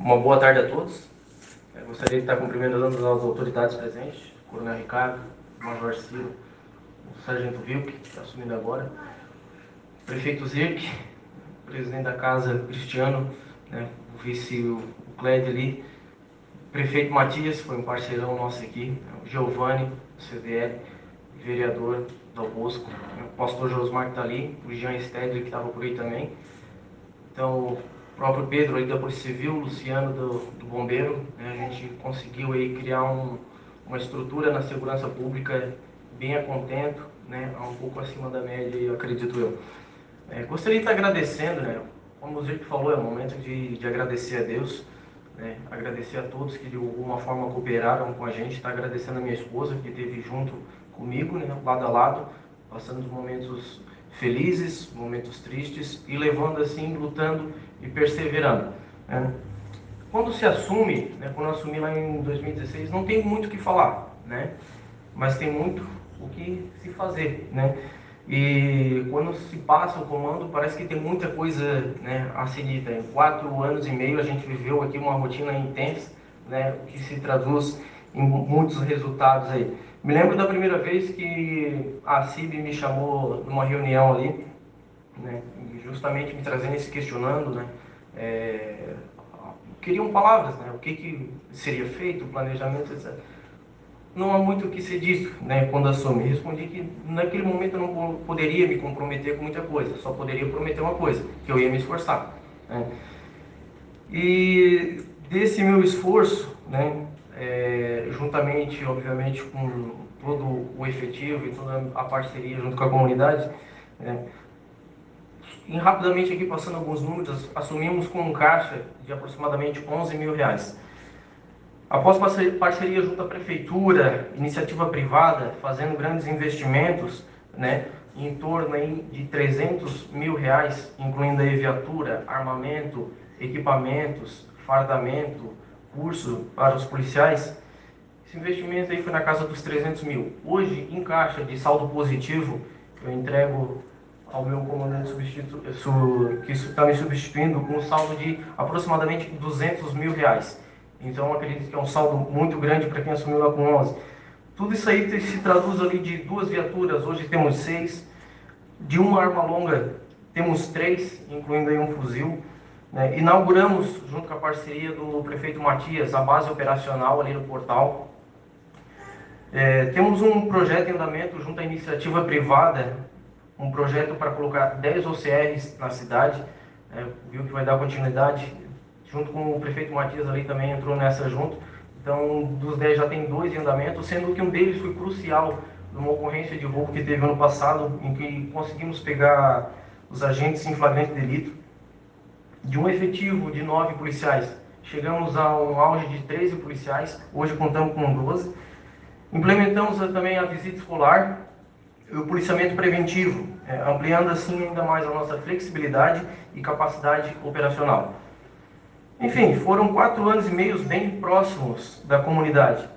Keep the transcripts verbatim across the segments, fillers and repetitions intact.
Uma boa tarde a todos. Eu gostaria de estar cumprimentando as autoridades presentes, o Coronel Ricardo, o Major Ciro, o Sargento Vilk, que está assumindo agora, o Prefeito Zirk, o Presidente da Casa Cristiano, né, o Vice o Clédio ali, o Prefeito Matias, foi um parceirão nosso aqui, o Giovanni, o C D L, o Vereador Dal Bosco, o Pastor Josmar que está ali, o Jean Stedley que estava por aí também. Então, o próprio Pedro aí da Polícia Civil, o Luciano do, do Bombeiro, né, a gente conseguiu aí criar um, uma estrutura na segurança pública bem a contento, né, um pouco acima da média, acredito eu. É, gostaria de estar agradecendo, né, como o Zico falou, é um momento de, de agradecer a Deus, né, agradecer a todos que de alguma forma cooperaram com a gente, estar agradecendo a minha esposa que esteve junto comigo, né, lado a lado, passando os momentos felizes, momentos tristes e levando assim, lutando e perseverando, né? Quando se assume, né, quando eu assumi lá em dois mil e dezesseis, não tem muito o que falar, né? Mas tem muito o que se fazer, né? E quando se passa o comando, parece que tem muita coisa, né, a ser dita. Em quatro anos e meio a gente viveu aqui uma rotina intensa, né, o que se traduz em muitos resultados aí. Me lembro da primeira vez que a C I B me chamou numa reunião ali, né, justamente me trazendo esse questionando, né, é, queriam palavras, né, o que, que seria feito, o planejamento, etcétera. Não há muito o que ser dito, né, quando assume. Respondi que naquele momento eu não poderia me comprometer com muita coisa, só poderia prometer uma coisa, que eu ia me esforçar, né. E desse meu esforço, né, é, juntamente, obviamente, com todo o efetivo e toda a parceria junto com a comunidade, né, e rapidamente aqui passando alguns números, assumimos com um caixa de aproximadamente onze mil reais. Após parceria junto à prefeitura, iniciativa privada, fazendo grandes investimentos, né, em torno aí de trezentos mil reais, incluindo aí viatura, armamento, equipamentos, fardamento, curso para os policiais. Esse investimento aí foi na casa dos trezentos mil. Hoje, em caixa de saldo positivo, eu entrego ao meu comandante substitu... que está me substituindo com um saldo de aproximadamente duzentos mil reais. Então, acredito que é um saldo muito grande para quem assumiu lá com onze. Tudo isso aí se traduz ali de duas viaturas, hoje temos seis. De uma arma longa, temos três, incluindo aí um fuzil. Né? Inauguramos, junto com a parceria do prefeito Matias, a base operacional ali no portal. É, temos um projeto em andamento junto à iniciativa privada, um projeto para colocar dez O C Rs na cidade, é, viu que vai dar continuidade, junto com o prefeito Matias ali também entrou nessa junto. Então, dos dez já tem dois em andamento, sendo que um deles foi crucial numa ocorrência de roubo que teve ano passado, em que conseguimos pegar os agentes em flagrante delito. De um efetivo de nove policiais, chegamos a um auge de treze policiais, hoje contamos com doze. Implementamos também a visita escolar e o policiamento preventivo, é, ampliando assim ainda mais a nossa flexibilidade e capacidade operacional. Enfim, foram quatro anos e meio bem próximos da comunidade,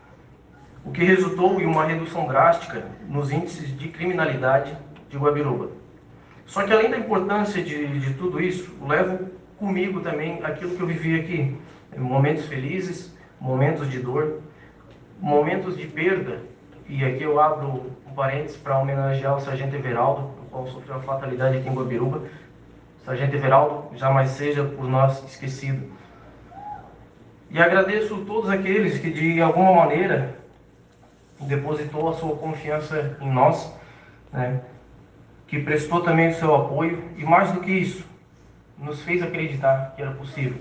o que resultou em uma redução drástica nos índices de criminalidade de Guabiruba. Só que além da importância de, de tudo isso, levo comigo também aquilo que eu vivi aqui, momentos felizes, momentos de dor, momentos de perda, e aqui eu abro um parênteses para homenagear o Sargento Everaldo, o qual sofreu uma fatalidade aqui em Guabiruba. Sargento Everaldo, jamais seja por nós esquecido. E agradeço a todos aqueles que de alguma maneira depositou a sua confiança em nós, né, que prestou também o seu apoio e mais do que isso, nos fez acreditar que era possível.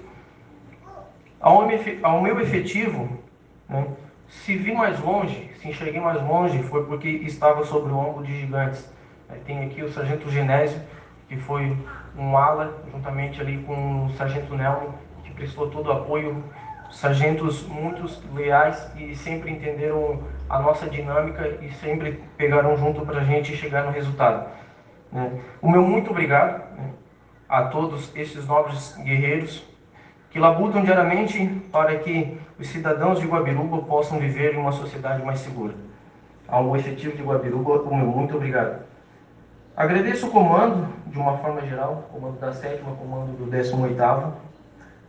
Ao meu efetivo, né, se vi mais longe, se enxerguei mais longe, foi porque estava sobre o ombro de gigantes. Tem aqui o Sargento Genésio, que foi um ala, juntamente ali com o Sargento Nelmo, que prestou todo o apoio. Sargentos muito leais e sempre entenderam a nossa dinâmica e sempre pegaram junto para a gente chegar no resultado. O meu muito obrigado, né, a todos esses nobres guerreiros que labutam diariamente para que os cidadãos de Guabiruba possam viver em uma sociedade mais segura. Ao efetivo de Guabiruba, o meu muito obrigado. Agradeço o comando, de uma forma geral, comando da sétima, comando do décimo oitavo,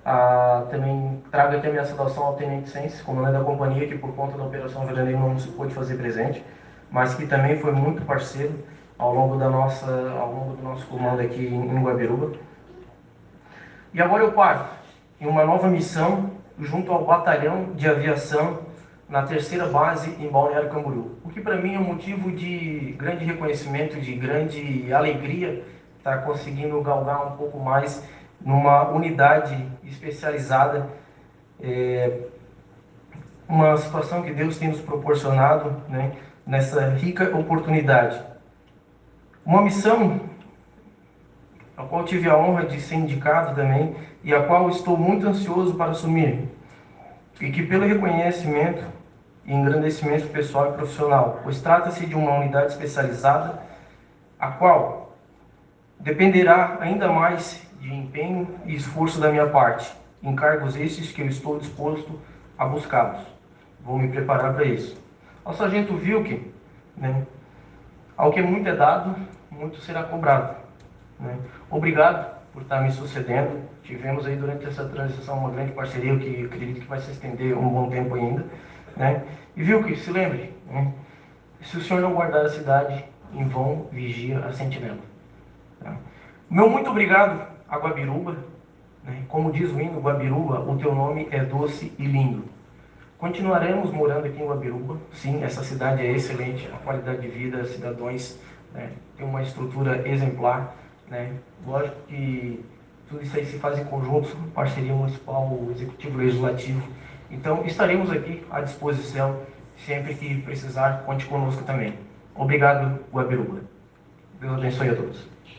Ah, também trago aqui a minha saudação ao Tenente Sense, comandante da companhia, que por conta da Operação Veraneio não se pôde fazer presente, mas que também foi muito parceiro ao longo, da nossa, ao longo do nosso comando aqui em Guabiruba. E agora eu parto em uma nova missão junto ao Batalhão de Aviação na terceira base em Balneário Camboriú. O que para mim é um motivo de grande reconhecimento, de grande alegria estar conseguindo galgar um pouco mais numa unidade especializada, é, uma situação que Deus tem nos proporcionado, né, nessa rica oportunidade. Uma missão a qual tive a honra de ser indicado também e a qual estou muito ansioso para assumir, e que pelo reconhecimento e engrandecimento pessoal e profissional, pois trata-se de uma unidade especializada, a qual dependerá ainda mais de empenho e esforço da minha parte, encargos esses que eu estou disposto a buscá-los. Vou me preparar para isso. Ao sargento Wilke, né, ao que muito é dado, muito será cobrado. Né? Obrigado por estar me sucedendo. Tivemos aí durante essa transição uma grande parceria que acredito que vai se estender um bom tempo ainda. Né? E viu que, se lembre, né? Se o senhor não guardar a cidade, em vão vigia a sentinela. Tá? Meu muito obrigado a Guabiruba. Né? Como diz o hino, Guabiruba, o teu nome é doce e lindo. Continuaremos morando aqui em Guabiruba. Sim, essa cidade é excelente, a qualidade de vida, cidadãos, né, tem uma estrutura exemplar. Né? Lógico que tudo isso aí se faz em conjunto, parceria municipal, executivo, legislativo. Então, estaremos aqui à disposição, sempre que precisar, conte conosco também. Obrigado, Guabiruba. Deus abençoe a todos.